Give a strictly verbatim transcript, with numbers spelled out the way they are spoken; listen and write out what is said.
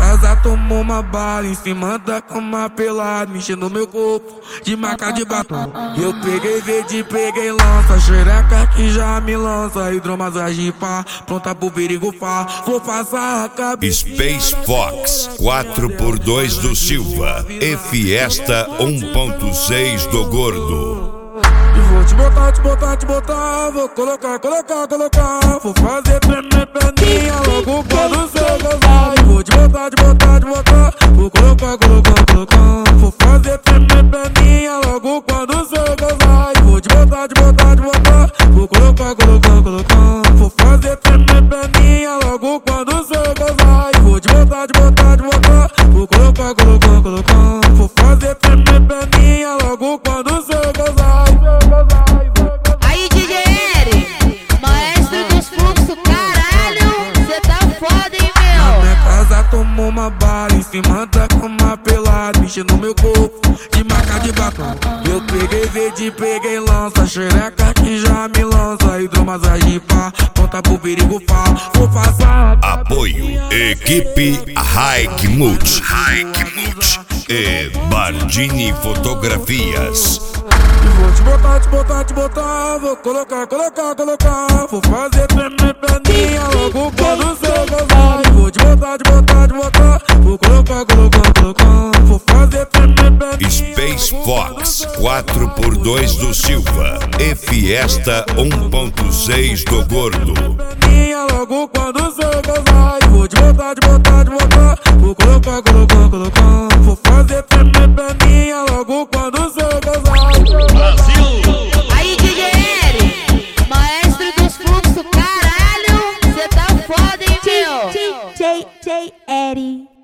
casa tomou uma bala em cima da cama pelado, mexendo meu corpo de marca de batom. Eu peguei verde, peguei lança, xereca que já me lança, hidromassagem pá, pronta pro perigo fá. Vou passar a cabeça. Space Fox quatro por dois do Silva e Fiesta um ponto seis do Gordo. E vou te botar, te botar, te botar, vou colocar, colocar, colocar, vou fazer tremer perninha logo quando cê gozar. E vou te botar, te botar, te botar, vou colocar, colocar, colocar, vou fazer tremer perninha logo quando cê gozar. E vou te botar, te botar, te botar, vou colocar, colocar, colocar, vou fazer tremer perninha logo quando cê gozar. E vou te botar, te botar, te botar, vou colocar, colocar, colocar, vou fazer tremer perninha logo quando cê gozar. Aí, D J Eri, maestro dos fluxos, caralho, cê tá foda, hein, Na meu? minha casa tomou uma bala em cima da cama pelado, mexendo no meu corpo de marca de batom. Eu peguei verde, peguei lança, xereca que já me lança, hidromassagem pá, pronta pro perigo fá. Vou passar. Apoio Equipe Hike Multi e Bardini Fotografias. E vou te botar, te botar, te botar, vou colocar, colocar, colocar, vou fazer tremer perninha logo quando cê gozar. E vou te botar, te botar, te botar, vou colocar, colocar, colocar, vou fazer tremer perninha. Space Fox quatro por dois do Silva e Fiesta um ponto seis do Gordo. Perninha logo quando cê gozar. E vou te botar, te botar, te botar, vou colocar, colocar, colocar, vou fazer tremer perninha logo quando cê gozar. Aí, D J Eri, maestro dos fluxos, caralho, cê tá foda, hein, meu? D J Eri.